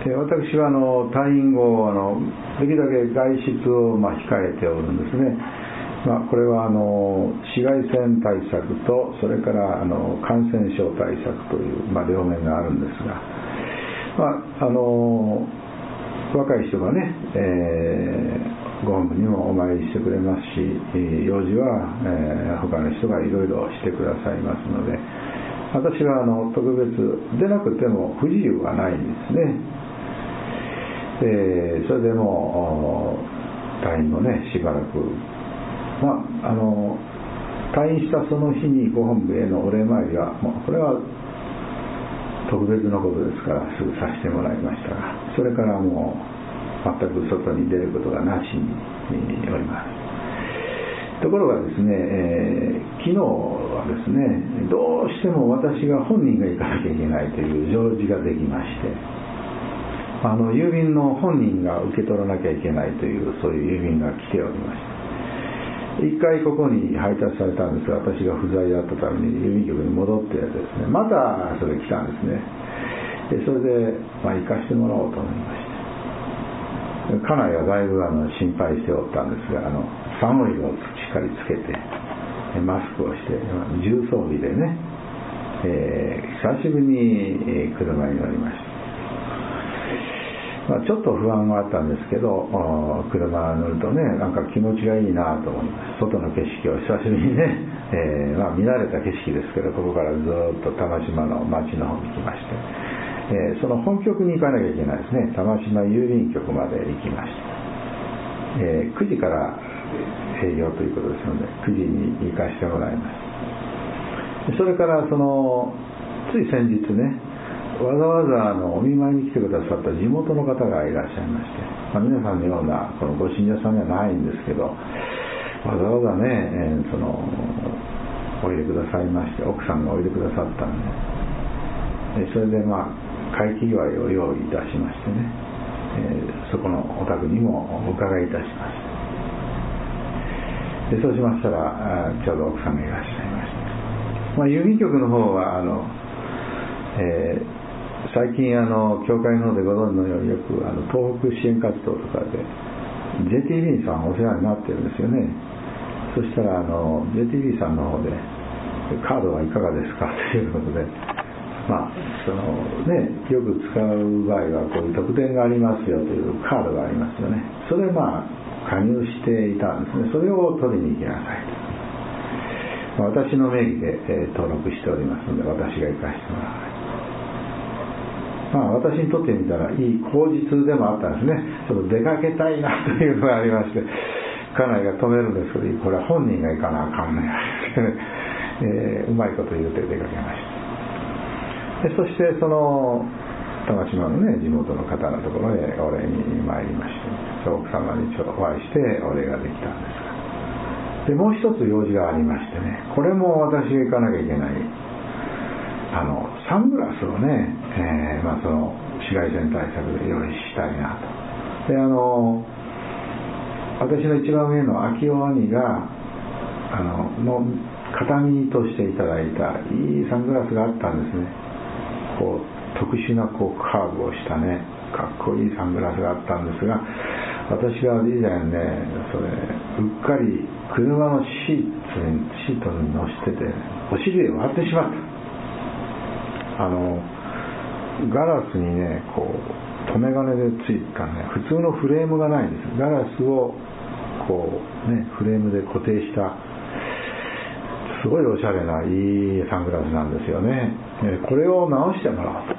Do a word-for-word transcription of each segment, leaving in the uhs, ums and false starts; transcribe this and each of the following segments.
私はあの退院後あのできるだけ外出をまあ控えておるんですね。まあ、これはあの紫外線対策とそれからあの感染症対策という、まあ、両面があるんですが、まあ、あの若い人がね、えー、ご本部にもお参りしてくれますし、用事は、えー、他の人がいろいろしてくださいますので、私はあの特別でなくても不自由はないんですね。えー、それでも退院後ねしばらく、まあ、あの退院したその日にご本部へのお礼参りはもうこれは特別のことですからすぐさせてもらいましたが、それからもう全く外に出ることがなしにおります。ところがですね、えー、昨日はですねどうしても私が本人が行かなきゃいけないという行事ができまして、あの郵便の本人が受け取らなきゃいけないというそういう郵便が来ておりました。一回ここに配達されたんですが、私が不在だったために郵便局に戻ってですね、またそれ来たんですね。でそれで、まあ、行かしてもらおうと思いまして、家内はだいぶあの心配しておったんですが、あの寒いをしっかりつけてマスクをして重装備でね、えー、久しぶりに車に乗りました。まあ、ちょっと不安はあったんですけど、車乗るとねなんか気持ちがいいなと思います。外の景色を久しぶりにね、えーまあ、見慣れた景色ですけど、ここからずっと玉島の町の方に来まして、えー、その本局に行かなきゃいけないですね。玉島郵便局まで行きました。えー、くじから営業ということですのでくじに行かしてもらいます。それからそのつい先日ねわざわざあのお見舞いに来てくださった地元の方がいらっしゃいまして、まあ、皆さんのようなこのご信者さんじゃないんですけど、わざわざね、えー、そのおいでくださいまして、奥さんがおいでくださったんで、それでまあ会期祝いを用意いたしましてね、えー、そこのお宅にもお伺いいたしました。でそうしましたらちょうど奥さんがいらっしゃいまして、まあ、郵便局の方はあの、えー最近あの教会の方でご存知のようによくあの東北支援活動とかで ジェイティービー さんお世話になってるんですよね。そしたらあの ジェイティービー さんの方でカードはいかがですかということで、まあそのねよく使う場合はこういう特典がありますよというカードがありますよね。それまあ加入していたんですね。それを取りに行きなさいと、まあ、私の名義で、えー、登録しておりますので私が行かせてもらわない。まあ、私にとってみたらいい口実でもあったんですね。ちょっと出かけたいなというのがありまして、家内が止めるんですけど、これは本人が行かなあかんねえー、うまいこと言うて出かけました。でそしてその玉島のね地元の方のところへお礼に参りまして、奥様にちょっとお会いしてお礼ができたんですが、でもう一つ用事がありましてね、これも私が行かなきゃいけない、あのサングラスをね、えーまあ、その紫外線対策で用意したいなと。であの私の一番上の秋夫兄があのの形見としていただいたいいサングラスがあったんですね。こう特殊なこうカーブをしたねかっこいいサングラスがあったんですが、私が以前ねそれうっかり車のシートにシートに乗せててお尻で割ってしまった。あのガラスにねこう留め金でついたね普通のフレームがないんです。ガラスをこうねフレームで固定したすごいおしゃれないいサングラスなんですよね。これを直してもらおうと。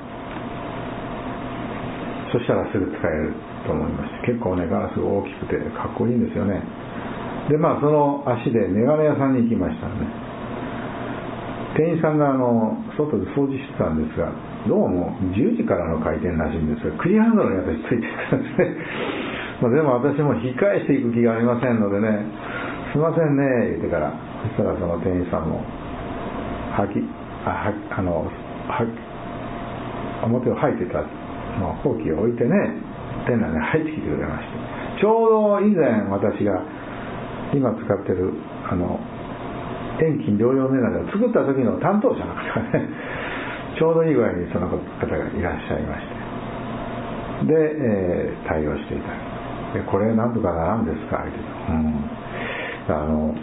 そしたらすぐ使えると思いまして、結構ねガラスが大きくてかっこいいんですよね。でまあその足でメガネ屋さんに行きましたね。店員さんがあの外で掃除してたんですが、どうもじゅうじからの開店らしいんですが、クリアハンドルに私ついてたんですね。まあでも私も引き返していく気がありませんのでね、すいませんね言ってから、そしたらその店員さんもはきあはあのは表を履いてたのほうきを置いてね店内に入ってきてくれまして、ちょうど以前私が今使ってるあの遠近両用メガネを作った時の担当者の方がねちょうどいい具合にその方がいらっしゃいまして、 で、えー、対応していただく。でこれなんとかならんですか、言うて、うん、あの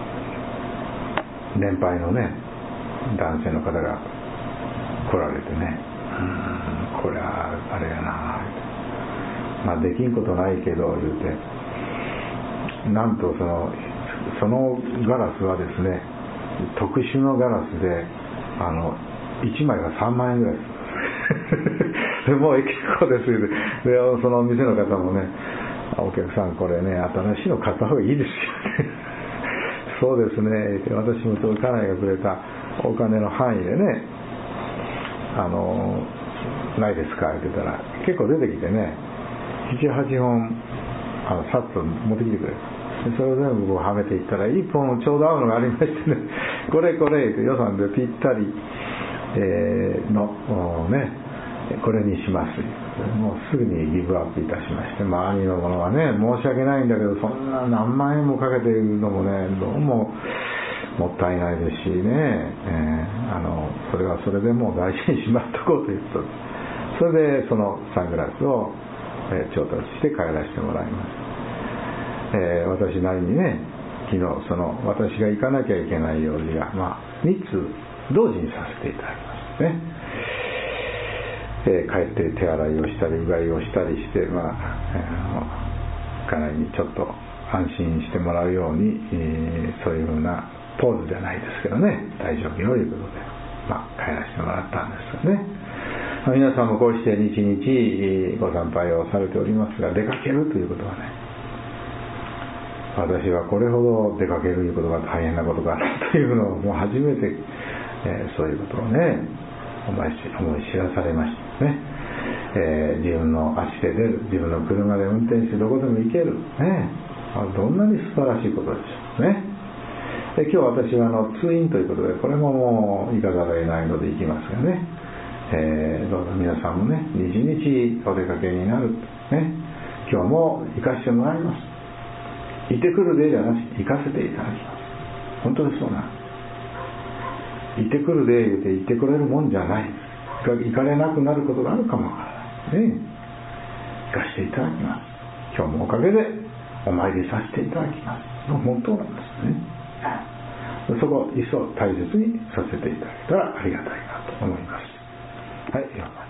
年配のね男性の方が来られてね、うん、これはあれやな、まあできんことないけど言うて、なんとそのそのガラスはですね、特殊のガラスで、あのいちまいがさんまんえんぐらいですでもう結構ですよ。でそのお店の方もね、お客さんこれね新しいの買った方がいいですよそうですね、私もその家内がくれたお金の範囲でね、あのないですかって言ったら結構出てきてね、ななはちほんあのさっと持ってきてくれる。それを全部こうはめていったらいっぽんちょうど合うのがありましてねこれこれって予算でぴったり、えー、のねこれにします。もうすぐにギブアップいたしまして、周りのものはね申し訳ないんだけど、そんな何万円もかけているのもねどうももったいないですしね、えー、あのそれはそれでもう大事にしまっとこうということで、それでそのサングラスを、えー、調達して帰らせてもらいます。えー、私なりにね、昨日その私が行かなきゃいけない用事が、まあ、みっつ同時にさせていただきますね。えー、帰って手洗いをしたりうがいをしたりして、まあえー、家内にちょっと安心してもらうように、えー、そういうふうなポーズじゃないですけどね、大丈夫よということで、まあ、帰らせてもらったんですよね。まあ、皆さんもこうして日々ご参拝をされておりますが、出かけるということはね、私はこれほど出かけるということが大変なことかなというのをもう初めて、えー、そういうことをね思い知らされましたね。えー、自分の足で出る、自分の車で運転してどこでも行ける、ね、どんなに素晴らしいことでしょうね。で今日私はあの通院ということで、これももう行かざるを得ないので行きますがね、えー、どうぞ皆さんもね日々お出かけになる、ね、今日も行かせてもらいます。行ってくるでじゃなし行かせていただきます。本当にそうなんです。行ってくるで言うて行ってくれるもんじゃない。行かれなくなることがあるかもわからないね。行かせていただきます。今日もおかげでお参りさせていただきます。本当なんですね。そこを一層大切にさせていただけたらありがたいなと思います。はい。